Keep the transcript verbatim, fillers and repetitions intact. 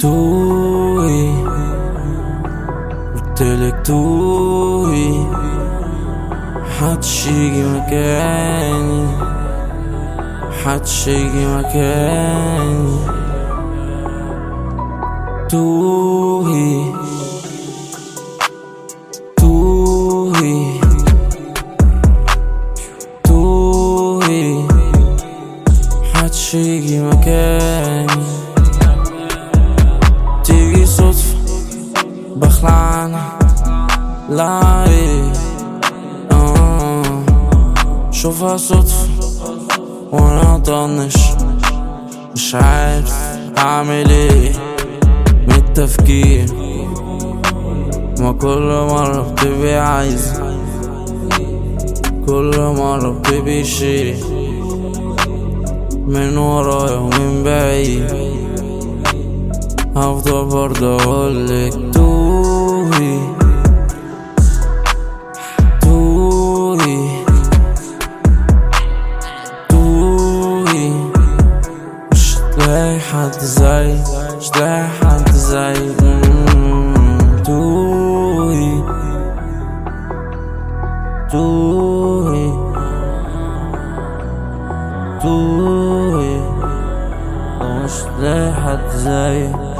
توهي قلتلك توهي محدش يجي مكاني، محدش يجي مكاني. توهي توهي توهي محدش يجي مكاني. تيجي صدفة بخلع عنها، لا ايه آه. شوفها صدفة وانا طنش، مش عارف اعمل ايه من التفكير. ما كل مرة بتبقي عايزة، كل مرة بتبقي شي من ورايا ومن بعيد. هفضل برضه اقولك توهي توهي توهي مش لاقي حد زي، مش لاقي حد زي توهي توهي توهي مش لاقي حد زي.